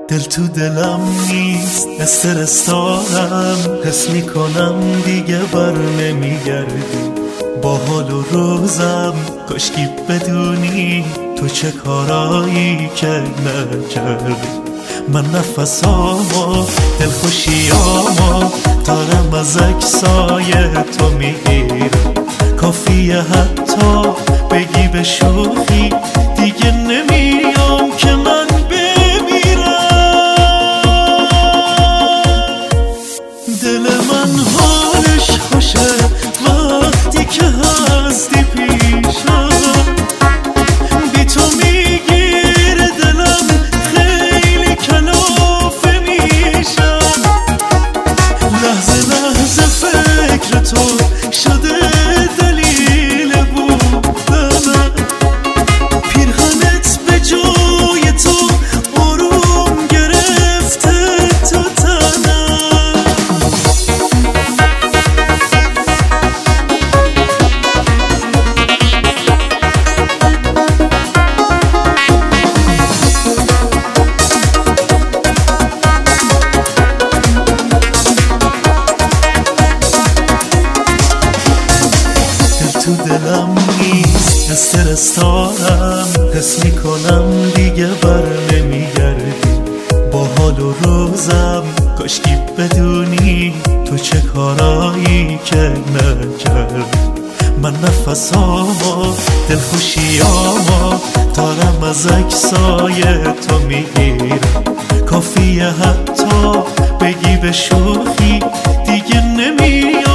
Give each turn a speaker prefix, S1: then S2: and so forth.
S1: دل تو دلم نیست، استرس دارم، حس میکنم دیگه بر نمیگردی. با حال و روزم کاشکی بدونی تو چه کارایی که نکردی. من نفسامو دلخوشیامو دارم از عکسای تو میگیرم. کافیه حتی بگی به شوخی دیگه نمیام که من دل من حالش خوشه وقتی که هستی پیشم. بی تو میگیره دلم، خیلی کلافه میشم. لحظه لحظه فکر تو شده دلیل بودنم. پیرهنت به جای تو آروم گرفته تو تنم. تو دلم نیست، استرس دارم، حس میکنم دیگه بر نمیگردی. با حال و روزم کاشکی بدونی تو چه کارایی که نکردی. من نفسامو دلخوشیامو دارم از عکسای تو میگیرم. کافیه حتی بگی به شوخی دیگه نمیام